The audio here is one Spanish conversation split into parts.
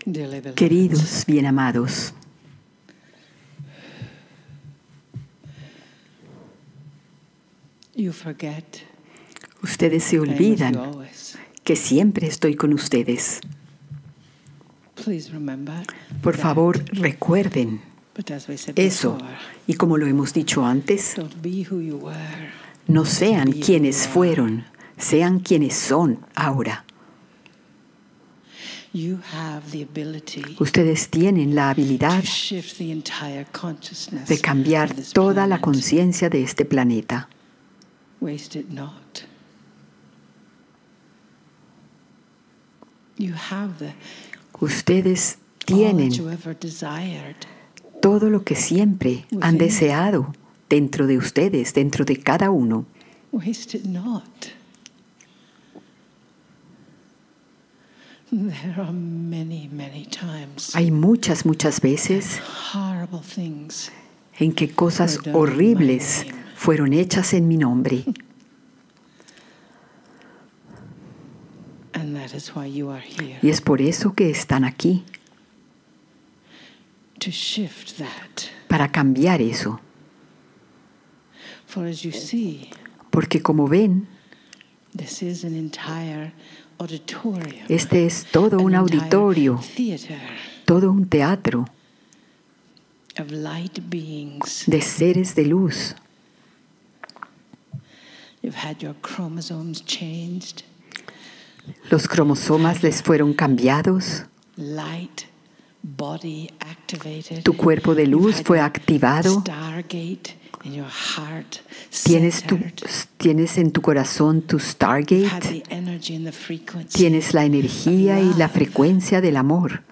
Queridos, bien amados, ustedes se olvidan que siempre estoy con ustedes. Por favor, recuerden eso. Y como lo hemos dicho antes, no sean quienes fueron, sean quienes son ahora. Ustedes tienen la habilidad de cambiar toda la conciencia de este planeta. Ustedes tienen todo lo que siempre han deseado dentro de ustedes, dentro de cada uno. Hay muchas veces en que cosas horribles fueron hechas en mi nombre. Y es por eso que están aquí, para cambiar eso. Porque como ven, este es todo un auditorio, todo un teatro de seres de luz. Los cromosomas les fueron cambiados. Tu cuerpo de luz fue activado. Tienes en tu corazón tu Stargate. Tienes la energía y la frecuencia del amor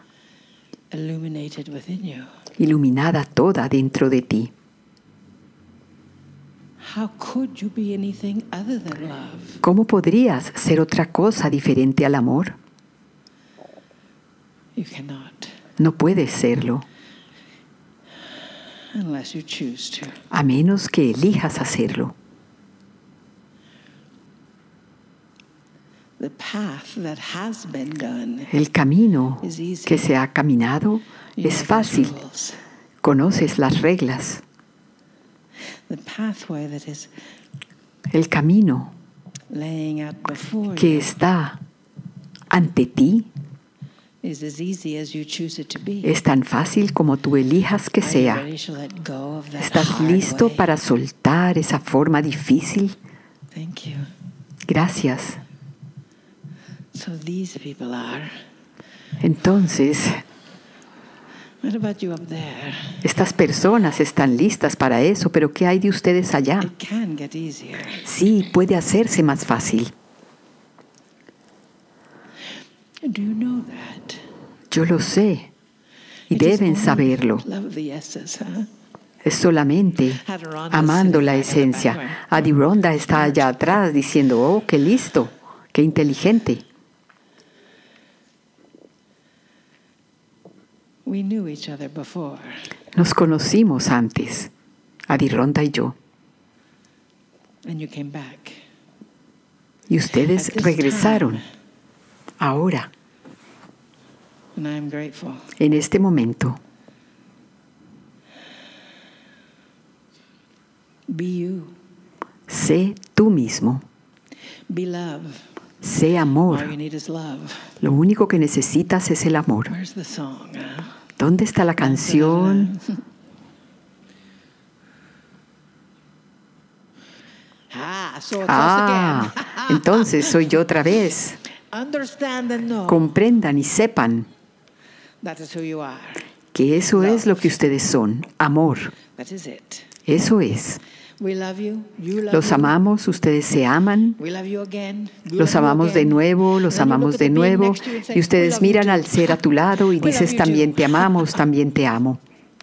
iluminada toda dentro de ti. ¿Cómo podrías ser otra cosa diferente al amor? No puedes serlo, a menos que elijas hacerlo. El camino que se ha caminado es fácil. Conoces las reglas. El camino que está ante ti es tan fácil como tú elijas que sea. ¿Estás listo para soltar esa forma difícil? Gracias. Entonces, estas personas están listas para eso, pero ¿qué hay de ustedes allá? Sí, puede hacerse más fácil. Yo lo sé y deben saberlo. Es solamente amando la esencia. Adironda está allá atrás diciendo, oh, qué listo, qué inteligente. Nos conocimos antes, Adironda y yo. Y ustedes regresaron ahora, en este momento. Sé tú mismo. Sé amor. Lo único que necesitas es el amor. ¿Dónde está la canción? Entonces soy yo otra vez. Comprendan y sepan que eso es lo que ustedes son, amor. Eso es. Los amamos, ustedes se aman. Los amamos de nuevo, los amamos de nuevo. Y ustedes miran al ser a tu lado y dices, también te amamos, también te amo.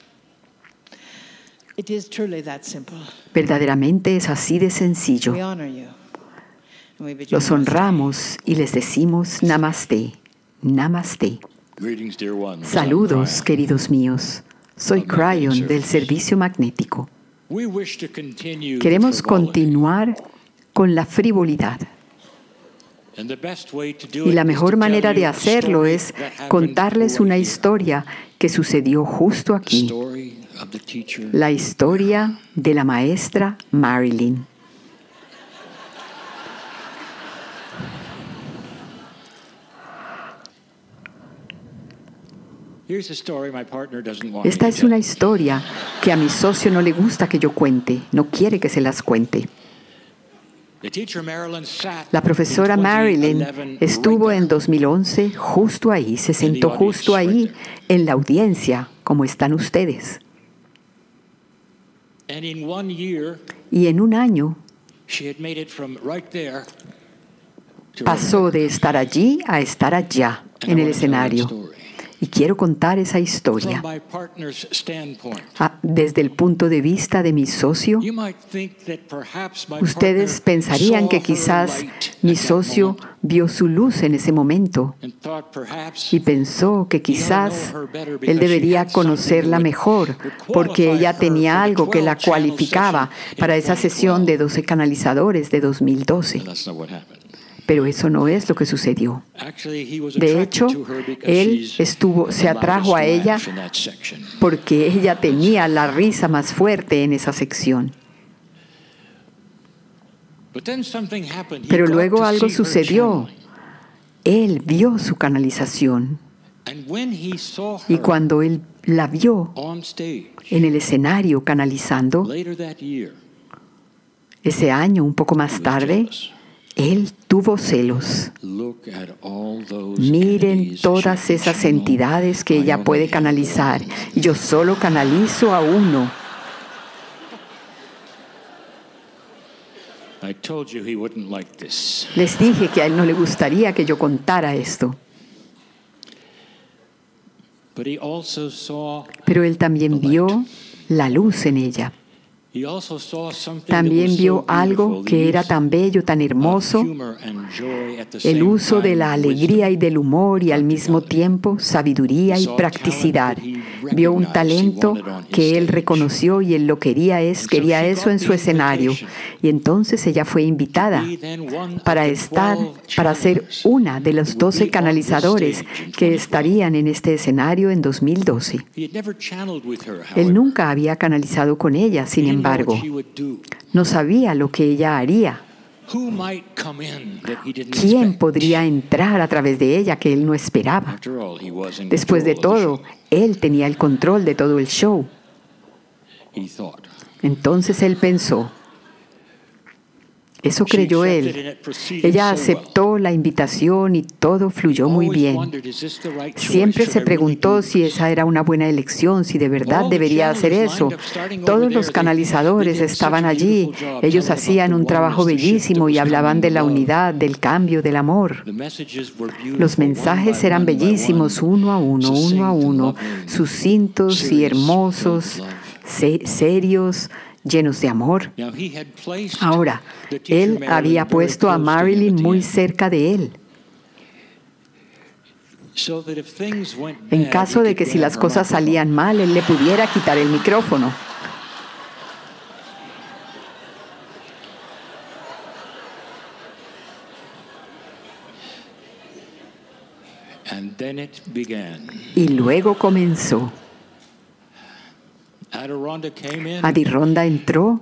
Verdaderamente es así de sencillo. Los honramos y les decimos Namaste, Namaste. Saludos, queridos míos. Soy Cryon del Servicio Magnético. Queremos continuar con la frivolidad. Y la mejor manera de hacerlo es contarles una historia que sucedió justo aquí. La historia de la maestra Marilyn. Esta es una historia que a mi socio no le gusta que yo cuente, no quiere que se las cuente. La profesora Marilyn estuvo en 2011 justo ahí, se sentó justo ahí en la audiencia, como están ustedes. Y en un año pasó de estar allí a estar allá, en el escenario. Y quiero contar esa historia. Desde el punto de vista de mi socio, ustedes pensarían que quizás mi socio vio su luz en ese momento y pensó que quizás él debería conocerla mejor porque ella tenía algo que la cualificaba para esa sesión de 12 canalizadores de 2012. Pero eso no es lo que sucedió. De hecho, él se atrajo a ella porque ella tenía la risa más fuerte en esa sección. Pero luego algo sucedió. Él vio su canalización. Y cuando él la vio en el escenario canalizando, ese año, un poco más tarde, él tuvo celos. Miren todas esas entidades que ella puede canalizar. Yo solo canalizo a uno. Les dije que a él no le gustaría que yo contara esto. Pero él también vio la luz en ella. También vio algo que era tan bello, tan hermoso, el uso de la alegría y del humor y al mismo tiempo sabiduría y practicidad. Vio un talento que él reconoció y él lo quería eso en su escenario. Y entonces ella fue invitada para ser una de los 12 canalizadores que estarían en este escenario en 2012. Él nunca había canalizado con ella, sin embargo, no sabía lo que ella haría. ¿Quién podría entrar a través de ella que él no esperaba? Después de todo, él tenía el control de todo el show. Entonces él pensó. Eso creyó él. Ella aceptó la invitación y todo fluyó muy bien. Siempre se preguntó si esa era una buena elección, si de verdad debería hacer eso. Todos los canalizadores estaban allí. Ellos hacían un trabajo bellísimo y hablaban de la unidad, del cambio, del amor. Los mensajes eran bellísimos, uno a uno, sucintos y hermosos, serios, llenos de amor. Ahora, él había puesto a Marilyn muy cerca de él. En caso de que si las cosas salían mal, él le pudiera quitar el micrófono. Y luego comenzó. Adironda entró,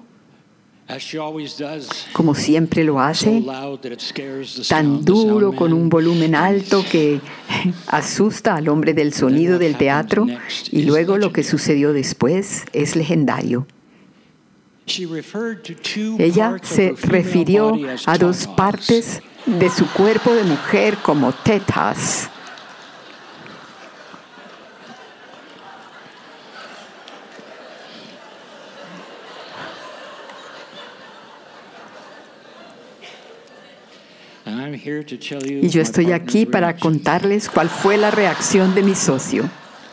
como siempre lo hace, tan duro, con un volumen alto que asusta al hombre del sonido del teatro, y luego lo que sucedió después es legendario. Ella se refirió a 2 partes de su cuerpo de mujer como tetas. Y yo estoy aquí para contarles cuál fue la reacción de mi socio.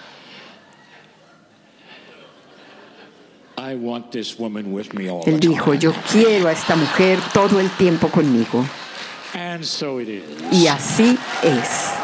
Él dijo, yo quiero a esta mujer todo el tiempo conmigo. Y así es.